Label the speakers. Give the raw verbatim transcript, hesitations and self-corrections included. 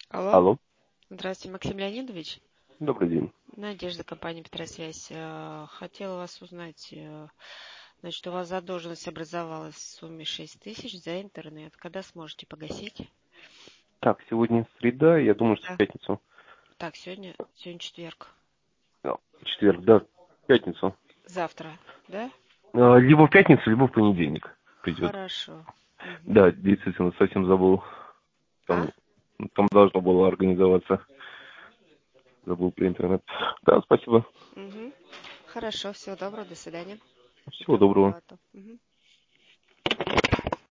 Speaker 1: Алло.
Speaker 2: Алло,
Speaker 1: Здравствуйте, Максим Леонидович.
Speaker 2: добрый день.
Speaker 1: Надежда, компания Петросвязь. Э, Хотела вас узнать, э, значит, у вас задолженность образовалась в сумме шесть тысяч за интернет. Когда сможете погасить?
Speaker 2: Так, сегодня среда, я думаю, что в
Speaker 1: Да.
Speaker 2: пятницу.
Speaker 1: Так, сегодня, сегодня четверг.
Speaker 2: А, четверг, да, в пятницу.
Speaker 1: Завтра, да?
Speaker 2: А, Либо в пятницу, либо в понедельник придет.
Speaker 1: Хорошо. Мгм.
Speaker 2: Да, действительно, совсем забыл.
Speaker 1: А?
Speaker 2: Там, там должно было организоваться. Забыл про интернет. Да, спасибо.
Speaker 1: Угу. Хорошо, всего доброго, до свидания.
Speaker 2: Всего
Speaker 1: Ждем
Speaker 2: доброго.
Speaker 1: оплату. Мгм.